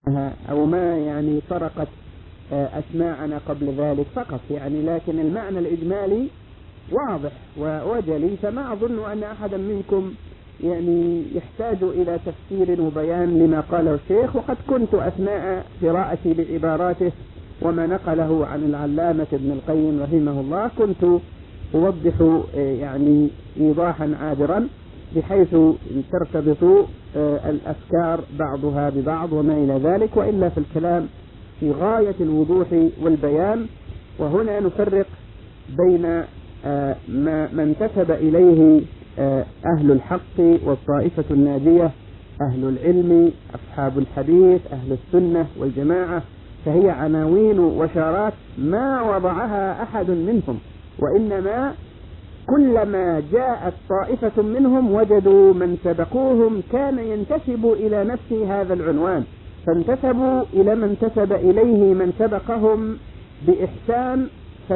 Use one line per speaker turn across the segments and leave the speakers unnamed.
أو ما يعني فرقت أسماعنا قبل ذلك فقط يعني، لكن المعنى الإجمالي واضح وجلي، فما أظن أن أحدا منكم يعني يحتاج إلى تفسير وبيان لما قاله الشيخ. وقد كنت أثناء قراءتي لعباراته وما نقله عن العلامة ابن القيم رحمه الله كنت أوضح يعني إيضاحا عابرا بحيث ترتبط الأفكار بعضها ببعض وما إلى ذلك، وإلا في الكلام في غاية الوضوح والبيان. وهنا نفرق بين ما انتسب إليه أهل الحق والطائفة الناجية، أهل العلم، أصحاب الحديث، أهل السنة والجماعة، فهي عناوين وشارات ما وضعها أحد منهم، وإنما كلما جاءت طائفة منهم وجدوا من سبقوهم كان ينتسب إلى نفس هذا العنوان، فانتسبوا إلى من انتسب إليه من سبقهم بإحسان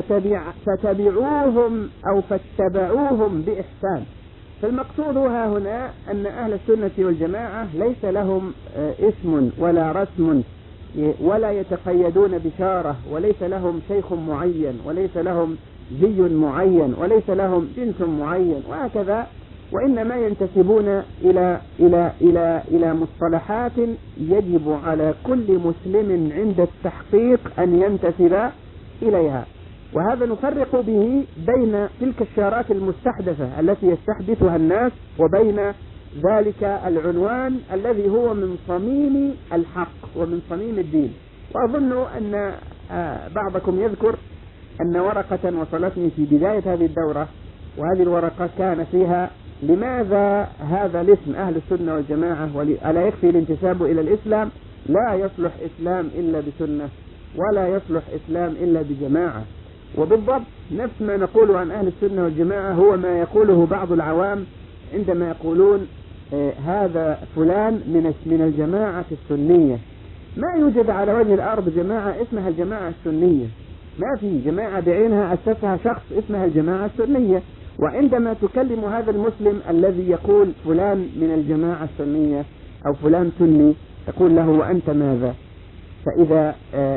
فتبعوهم أو فاتبعوهم بإحسان. فالمقصود ها هنا أن أهل السنة والجماعة ليس لهم اسم ولا رسم ولا يتقيدون بشارة، وليس لهم شيخ معين، وليس لهم زي معين، وليس لهم جنس معين وهكذا، وإنما ينتسبون إلى مصطلحات يجب على كل مسلم عند التحقيق أن ينتسب إليها. وهذا نفرق به بين تلك الشارات المستحدثة التي يستحدثها الناس وبين ذلك العنوان الذي هو من صميم الحق ومن صميم الدين. وأظن أن بعضكم يذكر أن ورقة وصلتني في بداية هذه الدورة، وهذه الورقة كان فيها لماذا هذا الاسم أهل السنة والجماعة ألا يكفي الانتساب إلى الإسلام؟ لا يصلح إسلام إلا بسنة، ولا يصلح إسلام إلا بجماعة. وبالضبط نفس ما نقول عن أهل السنة والجماعة هو ما يقوله بعض العوام عندما يقولون هذا فلان من الجماعة السنية. ما يوجد على وجه الأرض جماعة اسمها الجماعة السنية، ما في جماعة بعينها أسسها شخص اسمها الجماعة السنية. وعندما تكلم هذا المسلم الذي يقول فلان من الجماعة السنية أو فلان سني تقول له وأنت ماذا؟ فإذا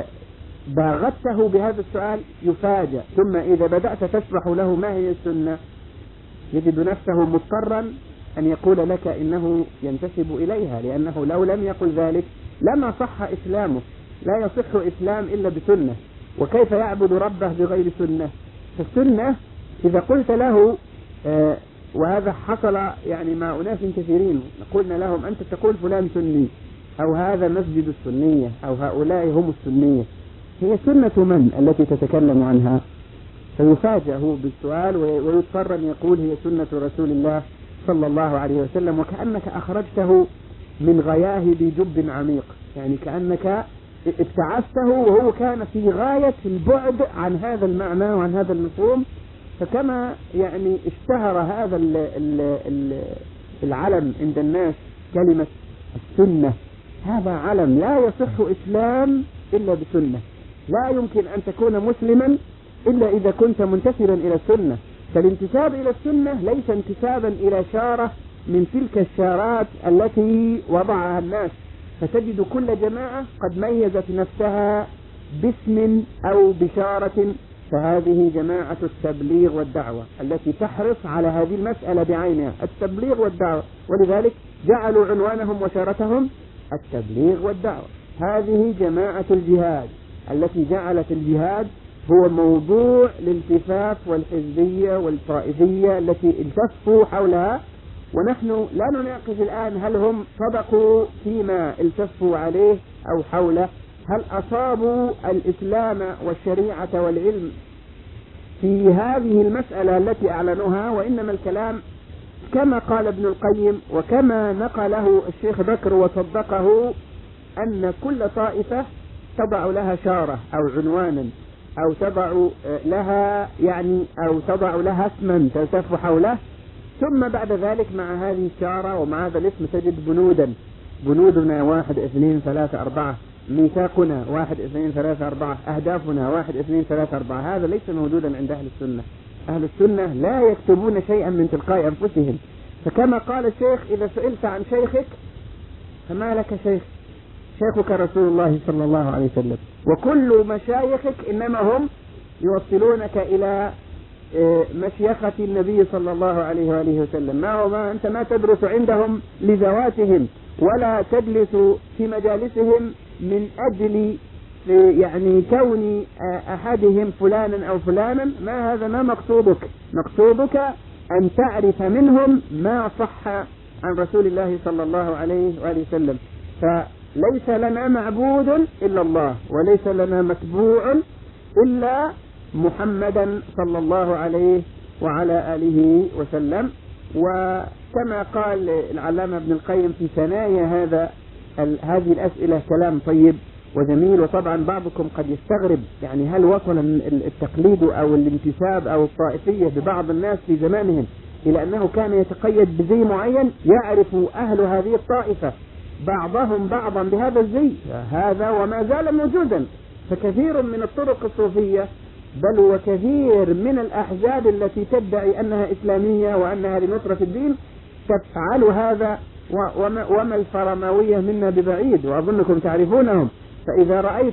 باغته بهذا السؤال يفاجأ، ثم إذا بدأت تشرح له ما هي السنة يجد نفسه مضطرا أن يقول لك إنه ينتسب إليها، لأنه لو لم يقل ذلك لما صح إسلامه. لا يصح إسلام إلا بسنة، وكيف يعبد ربه بغير سنة؟ فالسنة إذا قلت له وهذا حصل يعني مع أناس كثيرين، قلنا لهم أنت تقول فلان سني أو هذا مسجد السنية أو هؤلاء هم السنية، هي سنة من التي تتكلم عنها؟ فيفاجأ هو بالسؤال ويضطر أن يقول هي سنة رسول الله صلى الله عليه وسلم، وكأنك أخرجته من غياه بجب عميق، يعني كأنك ابتعثته وهو كان في غاية البعد عن هذا المعنى وعن هذا المفهوم. فكما يعني اشتهر هذا العلم عند الناس كلمة السنة، هذا علم لا يصح إسلام إلا بسنة. لا يمكن أن تكون مسلما إلا إذا كنت منتسبا إلى السنة. فالانتساب إلى السنة ليس انتسابا إلى شارة من تلك الشارات التي وضعها الناس، فتجد كل جماعة قد ميزت نفسها باسم أو بشارة، فهذه جماعة التبليغ والدعوة التي تحرص على هذه المسألة بعينها، التبليغ والدعوة، ولذلك جعلوا عنوانهم وشارتهم التبليغ والدعوة. هذه جماعة الجهاد التي جعلت الجهاد هو موضوع الالتفاف والحزبية والطائفية التي التفوا حولها. ونحن لا نناقش الآن هل هم صدقوا فيما التفوا عليه أو حوله، هل أصابوا الإسلام والشريعة والعلم في هذه المسألة التي أعلنوها، وإنما الكلام كما قال ابن القيم وكما نقله الشيخ بكر وصدقه، أن كل طائفة تضع لها شارة أو عنوانا أو تضع لها يعني أو تضع لها اسما تلتف حوله، ثم بعد ذلك مع هذه الشارة ومع هذا الاسم تجد بنودنا 1 2 3 4، ميثاقنا 1 2 3 4، أهدافنا 1 2 3 4. هذا ليس موجودا عند أهل السنة. أهل السنة لا يكتبون شيئا من تلقاء أنفسهم. فكما قال الشيخ إذا سئلت عن شيخك فما لك شيخ، شيخك رسول الله صلى الله عليه وسلم، وكل مشايخك إنما هم يوصلونك إلى مشيخة النبي صلى الله عليه وآله وسلم. ما أنت ما تدرس عندهم لذواتهم، ولا تجلس في مجالسهم من أجل يعني كون أحدهم فلانا أو فلانا. ما هذا ما مقصودك. مقصودك أن تعرف منهم ما صح عن رسول الله صلى الله عليه وآله وسلم. فليس لنا معبود إلا الله، وليس لنا متبوع إلا محمدا صلى الله عليه وعلى آله وسلم. وكما قال العلامة ابن القيم في ثنايا هذه الأسئلة كلام طيب وجميل. وطبعا بعضكم قد يستغرب، يعني هل وصل التقليد أو الانتساب أو الطائفية ببعض الناس في زمانهم إلى أنه كان يتقيد بزي معين؟ يعرف أهل هذه الطائفة بعضهم بعضا بهذا الزي، هذا وما زال موجودا. فكثير من الطرق الصوفية بل وكثير من الأحزاب التي تدعي أنها إسلامية وأنها لنصرة الدين تفعل هذا، وما الفرماوية منا ببعيد، وأظنكم تعرفونهم. فإذا رأيت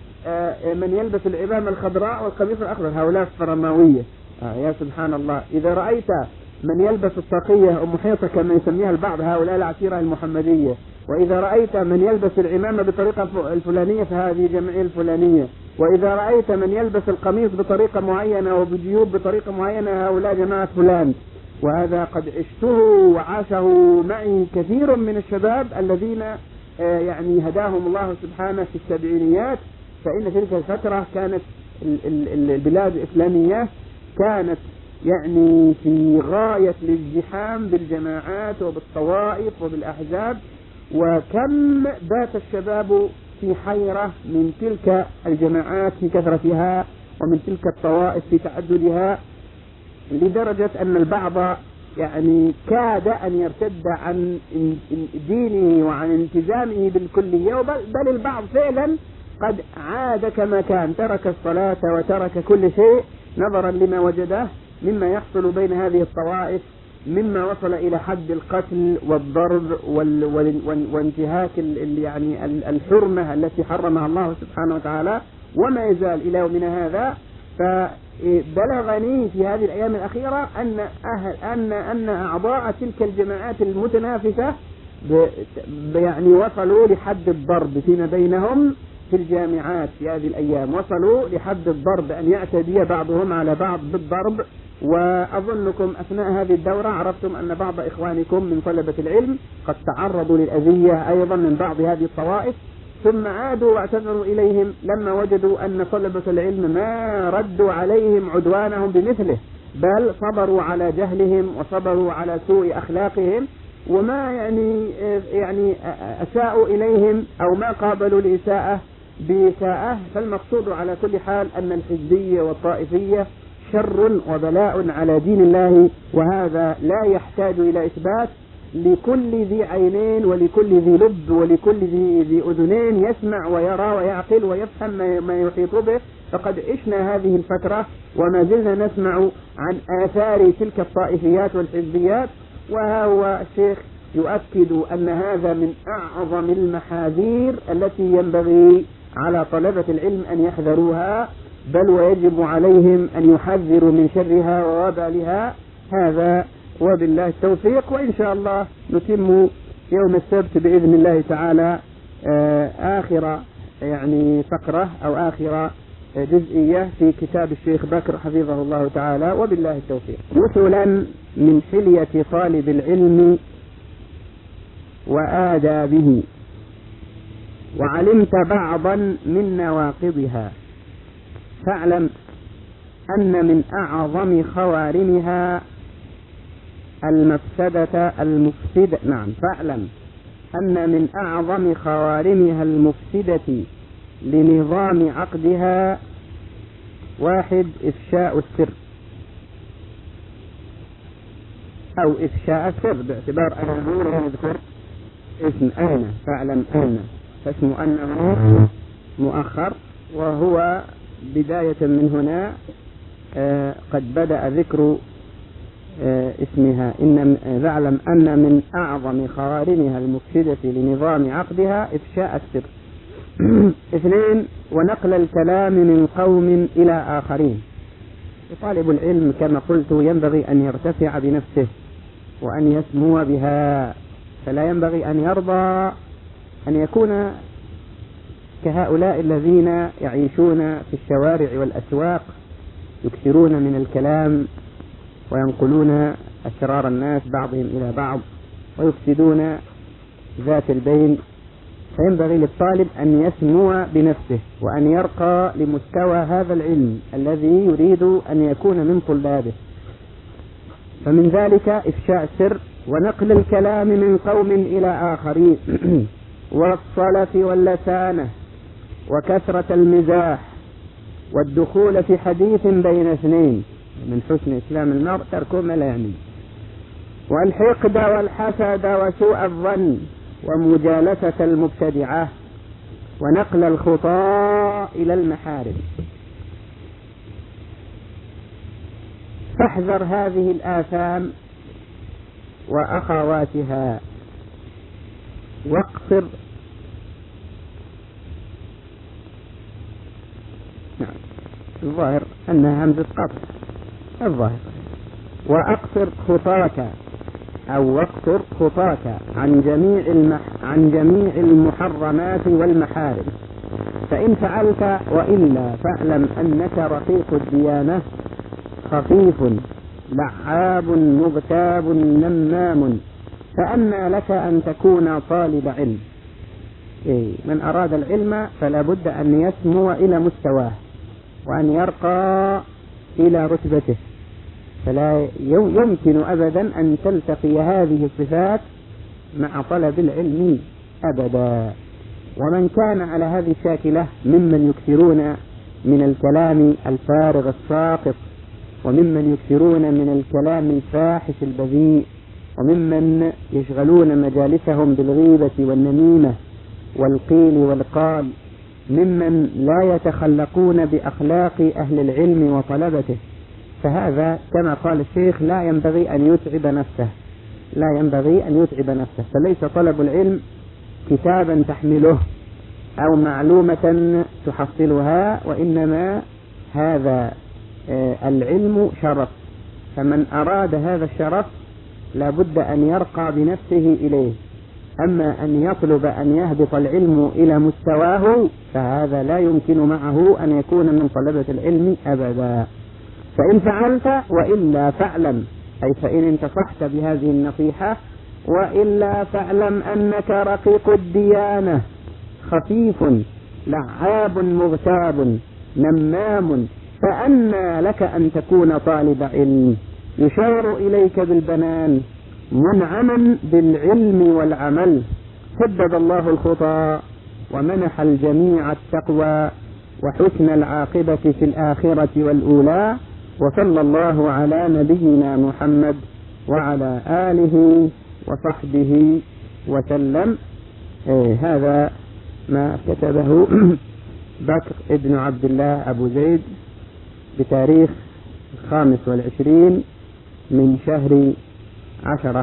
من يلبس العمامة الخضراء والقميص الأخضر هؤلاء الفرماوية، يا سبحان الله. إذا رأيت من يلبس الطاقية أم محيطة كما يسميها البعض هؤلاء العشيرة المحمدية، وإذا رأيت من يلبس العمامة بطريقة الفلانية فهذه الجمعية الفلانية، وإذا رأيت من يلبس القميص بطريقة معينة وبجيوب بطريقة معينة هؤلاء جماعة فلان. وهذا قد عشته وعاشه معي كثير من الشباب الذين يعني هداهم الله سبحانه في السبعينيات. فإن تلك الفترة كانت البلاد الإسلامية كانت يعني في غاية الازدحام بالجماعات وبالطوائف وبالأحزاب، وكم بات الشباب في حيرة من تلك الجماعات في كثرتها ومن تلك الطوائف في تعددها، لدرجة أن البعض يعني كاد أن يرتد عن دينه وعن التزامه بالكلية، بل البعض فعلا قد عاد كما كان، ترك الصلاة وترك كل شيء نظرا لما وجده مما يحصل بين هذه الطوائف، مما وصل إلى حد القتل والضرب وانتهاك يعني الحرمة التي حرمها الله سبحانه وتعالى، وما يزال إلى يومنا هذا. فبلغني في هذه الأيام الأخيرة أن أعضاء تلك الجماعات المتنافسة يعني وصلوا لحد الضرب فيما بينهم في الجامعات في هذه الأيام، وصلوا لحد الضرب، أن يعتدي بعضهم على بعض بالضرب. وأظنكم أثناء هذه الدورة عرفتم أن بعض إخوانكم من طلبة العلم قد تعرضوا للأذية أيضا من بعض هذه الطوائف، ثم عادوا واعتذروا إليهم لما وجدوا أن طلبة العلم ما ردوا عليهم عدوانهم بمثله، بل صبروا على جهلهم وصبروا على سوء أخلاقهم، وما يعني أساءوا إليهم أو ما قابلوا الإساءة بإساءة. فالمقصود على كل حال أن الحزبية والطائفية شر وبلاء على دين الله، وهذا لا يحتاج إلى إثبات. لكل ذي عينين ولكل ذي لب ولكل ذي أذنين يسمع ويرى ويعقل ويفهم ما يحيط به. فقد عشنا هذه الفترة وما زلنا نسمع عن آثار تلك الطائفيات والحزبيات، وها هو الشيخ يؤكد أن هذا من أعظم المحاذير التي ينبغي على طلبة العلم أن يحذروها، بل ويجب عليهم أن يحذروا من شرها ووبالها. هذا وبالله التوفيق. وإن شاء الله نتم يوم السبت بإذن الله تعالى آخر يعني فقرة أو آخر جزئية في كتاب الشيخ بكر حفظه الله تعالى، وبالله التوفيق. مثلا من حلية طالب العلم وآدابه، وعلمت بعضا من نواقضها، فاعلم أن من أعظم خوارمها فاعلم أن من أعظم خوارمها المفسدة لنظام عقدها: 1 إفشاء السر أو إفشاء السر، باعتبار أنه يذكر اسم أين، فاعلم أين، فاسم أنه مؤخر، وهو بداية من هنا قد بدأ ذكر اسمها فاعلم أن من أعظم خوارمها المفسدة لنظام عقدها إفشاء السر. 2 ونقل الكلام من قوم إلى آخرين. طالب العلم كما قلت ينبغي أن يرتفع بنفسه وأن يسمو بها، فلا ينبغي أن يرضى أن يكون كهؤلاء الذين يعيشون في الشوارع والأسواق يكثرون من الكلام وينقلون أسرار الناس بعضهم إلى بعض ويفسدون ذات البين. فينبغي للطالب أن يسمو بنفسه وأن يرقى لمستوى هذا العلم الذي يريد أن يكون من طلابه. فمن ذلك إفشاء السر ونقل الكلام من قوم إلى آخرين والصلف واللسانة وكثرة المزاح والدخول في حديث بين اثنين. من حسن إسلام المرء ترك ما لا يعني، والحقد والحسد وسوء الظن ومجالسة المبتدعة ونقل الخطاء إلى المحارم. فاحذر هذه الآثام وأخواتها واقصر الظاهر أنها همزة قطع الظاهر وأقصر خطاك أو واقصر خطاك عن جميع المحرمات والمحارم، فإن فعلت وإلا فاعلم أنك رقيق الديانة خفيف لعاب مغتاب نمام، فأنى لك أن تكون طالب علم. من أراد العلم فلا بد أن يسمو إلى مستواه وأن يرقى إلى رتبته، فلا يمكن أبدا أن تلتقي هذه الصفات مع طلب العلم أبدا. ومن كان على هذه الشاكلة ممن يكثرون من الكلام الفارغ الساقط وممن يكثرون من الكلام الفاحش البذيء وممن يشغلون مجالسهم بالغيبة والنميمة والقيل والقال، ممن لا يتخلقون بأخلاق أهل العلم وطلبته، فهذا كما قال الشيخ لا ينبغي أن يتعب نفسه. فليس طلب العلم كتابا تحمله أو معلومة تحصلها، وإنما هذا العلم شرف، فمن أراد هذا الشرف لا بد أن يرقى بنفسه إليه. أما أن يطلب أن يهبط العلم إلى مستواه فهذا لا يمكن معه أن يكون من طلبة العلم أبدا. فإن فعلت وإلا فاعلم، أي فإن انتصحت بهذه النصيحة وإلا فاعلم أنك رقيق الديانة خفيف لعاب مغتاب نمام، فأنى لك أن تكون طالب علم يشار إليك بالبنان منعما بالعلم والعمل. سدد الله الخطى ومنح الجميع التقوى وحسن العاقبة في الآخرة والأولى، وصلى الله على نبينا محمد وعلى آله وصحبه وسلم. هذا ما كتبه بكر ابن عبد الله أبو زيد بتاريخ 25 من شهر 10،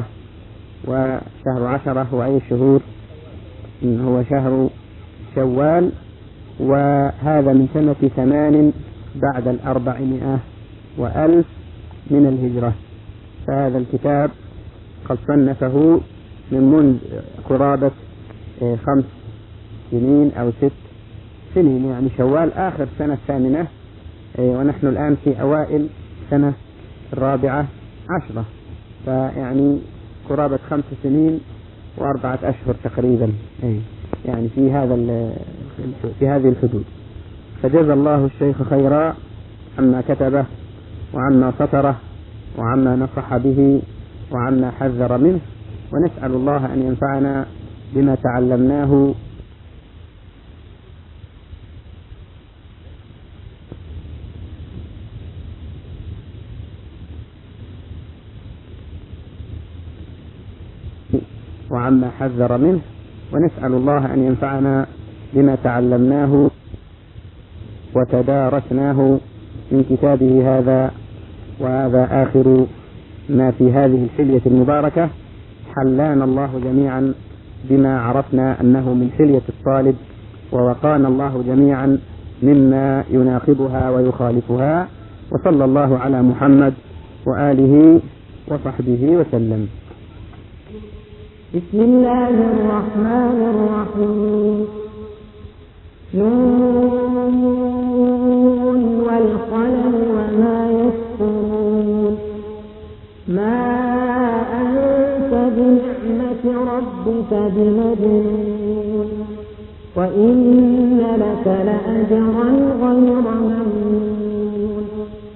وشهر 10 هو أي شهور؟ هو شهر شوال، وهذا من سنة 8 بعد 400 وألف من الهجرة. فهذا الكتاب قد صنفه من منذ قرابة 5 سنين أو 6 سنين، يعني شوال آخر سنة 8، ونحن الآن في أوائل سنة 14، فيعني قرابة 5 سنين و4 أشهر تقريبا، يعني في هذه الحدود. فجزى الله الشيخ خيرا عما كتبه وعما سطره وعما نصح به وعما حذر منه، ونسأل الله أن ينفعنا بما تعلمناه وعما حذر منه، ونسأل الله أن ينفعنا بما تعلمناه وتدارسناه من كتابه هذا. وهذا آخر ما في هذه الحلية المباركة حلانا الله جميعا بما عرفنا أنه من حلية الطالب، ووقانا الله جميعا مما يناقضها ويخالفها، وصلى الله على محمد وآله وصحبه وسلم.
بسم الله الرحمن الرحيم. نون والقلم وما يسطرون. ما أنت بنعمة ربك بمجنون، وإن لك لأجرا غير ممنون،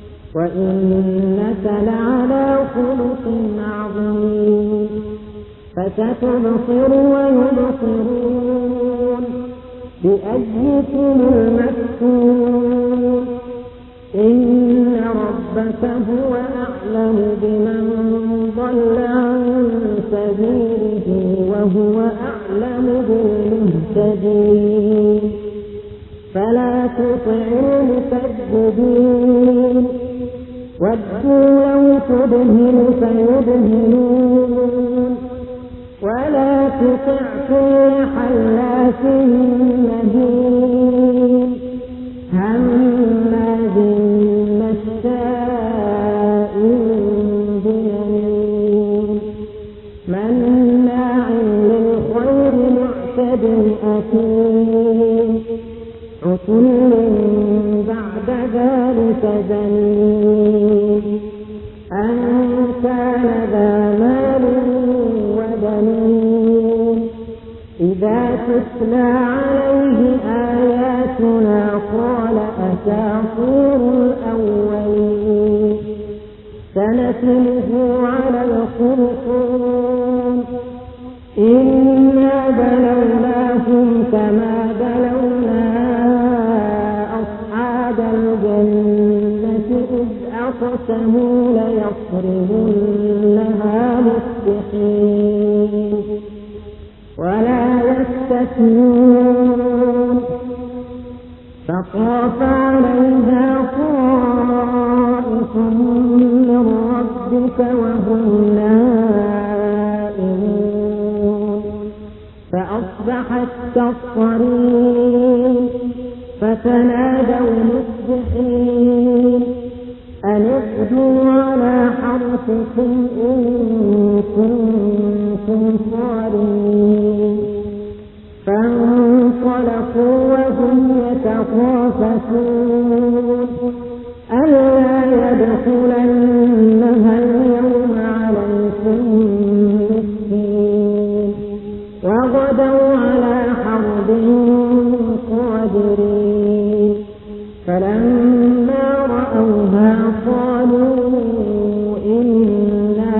وإنك لعلى خلق عظيم. فستبصر ويبصرون بأيكم المفتون. إن ربك هو أعلم بمن ضل عن سبيله وهو أعلم بالمهتدين. فلا تطع المكذبين، ودوا لو تدهن فيدهنون، ولا تطع كل حلاف مهين هماز مشاء بنميم مناع للخير معتد أثيم عتل بعد ذلك زنيم أن كان ذا مال وبنين. إذا تتلى عليه آياتنا قال أساطير الأولين. سنسمه على الخرطوم. إنا بلوناهم كما بلونا أصحاب الجنة إذ أقسموا ليصرمنها مصبحين ولا يستثنون. فطاف عليها طائف من ربك وهم نائمون فأصبحت كالصريم. فتنادوا مصبحين أن اغدوا على حرثكم إن كنتم صارمين. فانطلقوا وهم يتخافتون ألا يدخلنها اليوم عليكم مسكين. وغدوا على حرد قادرين. فلما رأوها قالوا إنا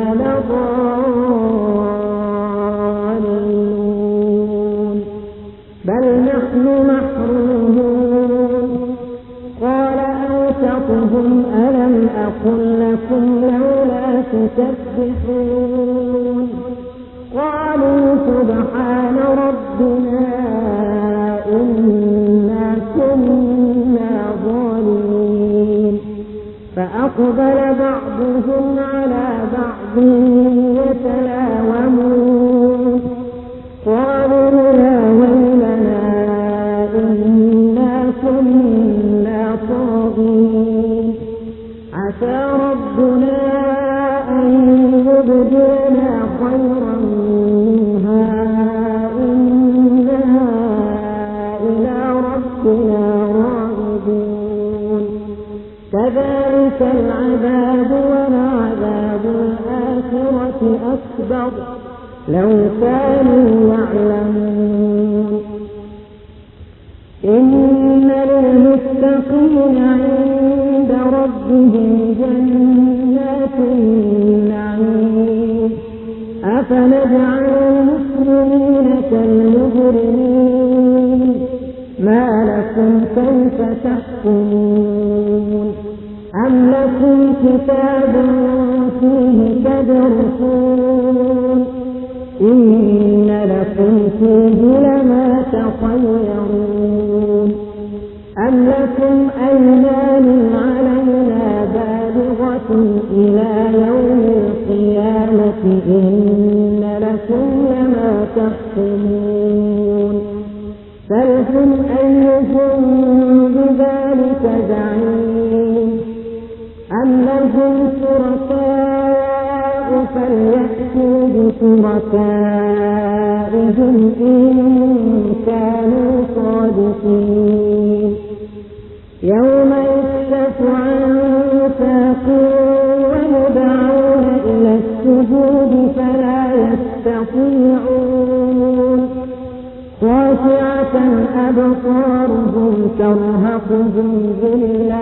لضالون بل نحن محرومون. قال أوسطهم ألم أقل لكم لولا تسبحون. قالوا سبحان ربنا إنا كنا ظالمين. فأقبل بعضهم على بعض يتلاومون. قالوا يا ويلنا إنا كنا طاغين. عسى ربنا أن يبدلنا خيرا منها إنا إلى ربنا راغبون. كذلك العذاب ولعذاب الآخرة أكبر لو كانوا يعلمون. إن للمتقين عند ربهم جنات النعيم. أفنجعل المسلمين كالمجرمين ما لكم كيف تحكمون. أم لكم كتاب فيه تدرسون إن لكم فيه لما تخيرون. أم لكم أيمان علينا بالغة إلى يوم القيامة شركائهم إن كانوا صادقين يوم يكشف عن ساق ويدعون إلى السجود فلا يستطيعون خاشعة أبصارهم ترهقهم ذلة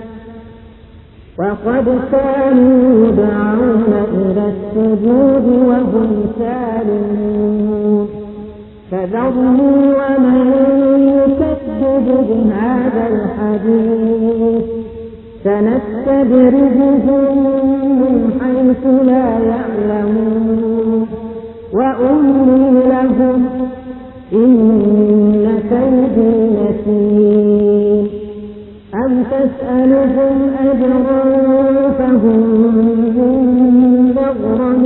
وقد كانوا يدعون إلى السجود وهم سالمون فذرني ومن يكذب بهذا الحديث سنستدرجهم من حيث لا يعلمون وأملي لهم إن كيدي متين أم تسألهم أجرا فهم من مغرم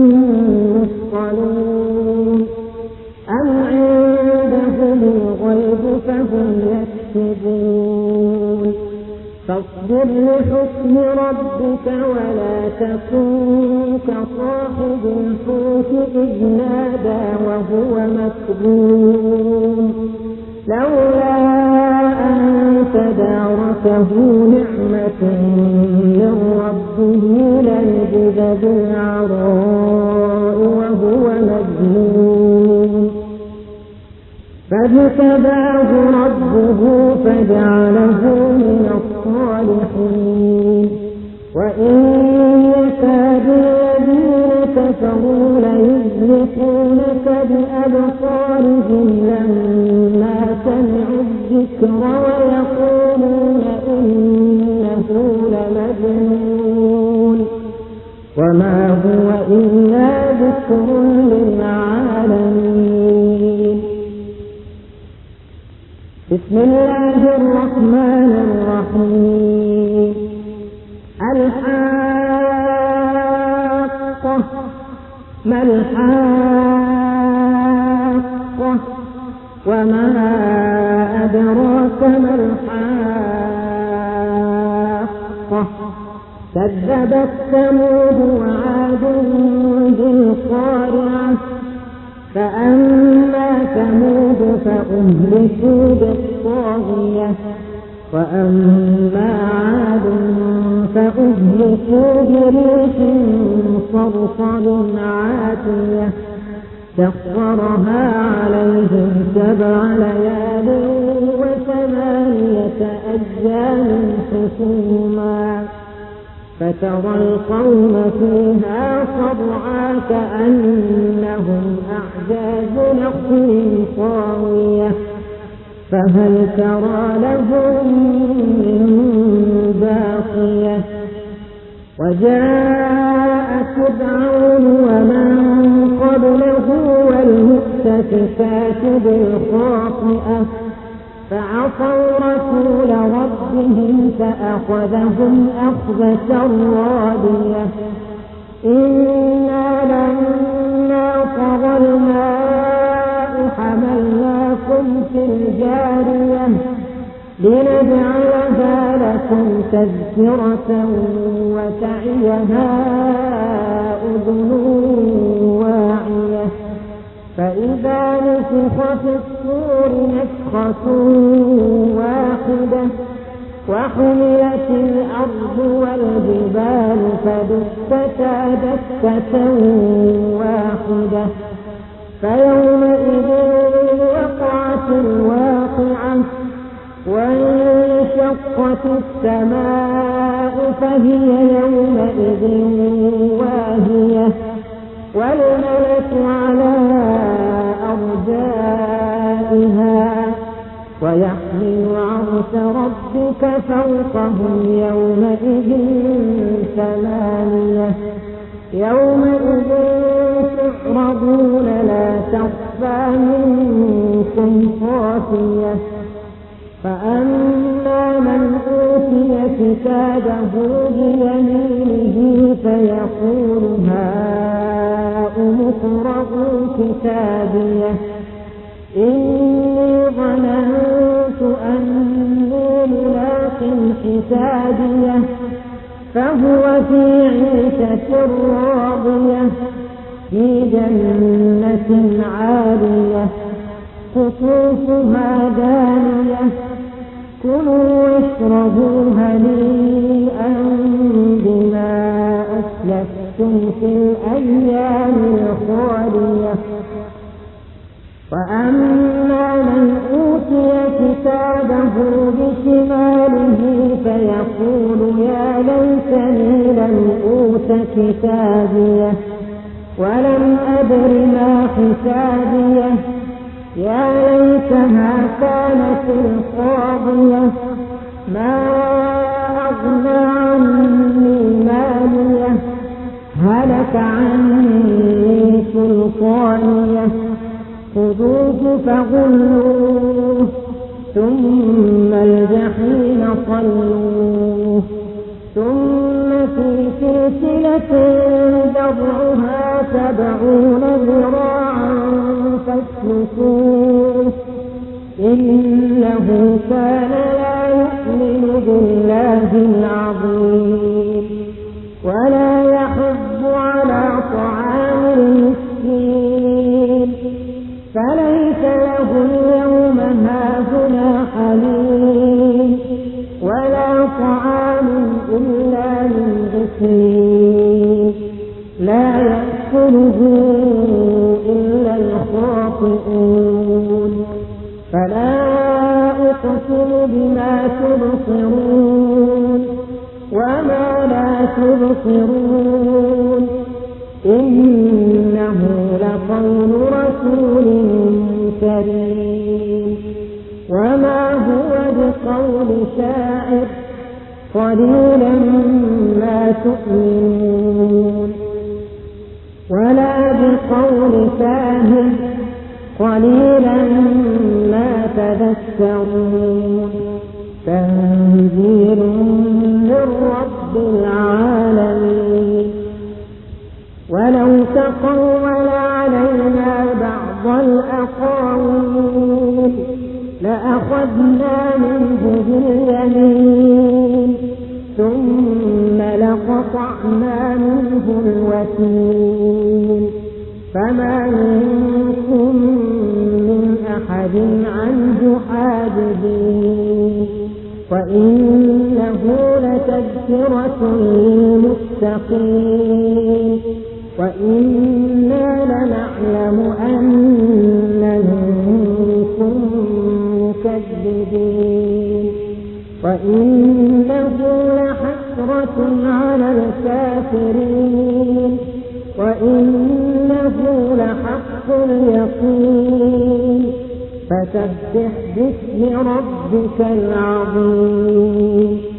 مثقلون أم عندهم الغيب فهم يكتبون فاصبر لحكم ربك ولا تكن كصاحب الحوت إذ نادى وهو مكظوم لولا أن تداركه نعمة من ربه لنبذ بالعراء وهو مذموم فاجتباه ربه فجعله من الصالحين وإن يكاد الذين كفروا ليزلقونك بأبصارهم لما سمعوا الذكر ويقولون إنه لمجنون وما هو إلا ذكر للعالمين بسم الله الرحمن الرحيم الحاقة ما الحاقة وما أدراك ما الحاقة كذبت ثمود وعاد بالقارعة فأما ثمود فأهلكوا بالطاغية وأما عاد فأهلكوا بريح صرصر عاتية سخرها عليهم 7 ليال و8 أيام حسوما فترى القوم فيها صرعى كأنهم أعجاز نخل خاوية فهل ترى لهم من باقية وجاء فرعون ومن قبله والمؤتفكات بالخاطئة فعصوا رسول ربهم فأخذهم أخذة رابية إنا لما طغى الماء حملناكم في الجارية لنجعلها لكم تذكرة وتعيها أذن واعية فإذا نفخ في الصور نفخة واحدة وحملت الأرض والجبال فدكتا دكة واحدة فيومئذ وقعت الواقعة وانشقت السماء فهي يومئذ واهية والملك على أرجائها ويحمل عرش ربك فوقهم يومئذ 8 يومئذ تعرضون لا تخفى منكم خافية فأما من أوتي كتابه بيمينه فيقول هاؤم اقرءوا كتابيه إني ظننت أني ملاق حسابيه فهو في عيشة راضية في جنة عالية قطوفها دانية كلوا واشربوا هنيئا بما أسلفتم في الأيام الخالية وأما من أوتي كتابه بشماله فيقول يا ليتني لم أوت كتابيه ولم أدر ما حسابيه يا ليتها كانت القاضية ما أغنى عني ماليه هلك عني سلطانيه خذوه فغلوه ثم الجحيم صلوه ثم في سلسلة ذرعها 70 ذراعا فاسلكوه إنه كان لا يؤمن بالله العظيم ولا يحض على طعام المسكين فليس له اليوم هاهنا حميم ولا طعام إلا من غسلين لا يأكله إلا الخاطئون فلا أقسم بما تبصرون وما لا تبصرون إنه لقول رسول كريم وما هو بقول شاعر قليلا ما تؤمنون ولا بقول كاهن قليلا ما تذكرون تنزيل من رب العالمين ولو تقول علينا بعض الأقاويل لأخذنا منه باليمين ثم لقطعنا منه الوتين فما منكم من أحد عنه حاجزين وإنه لتذكرة للمتقين وإنا لنعلم أن منكم مكذبين وإنه لحسرة على الكافرين وإنه لحق اليقين فسبح باسم ربك العظيم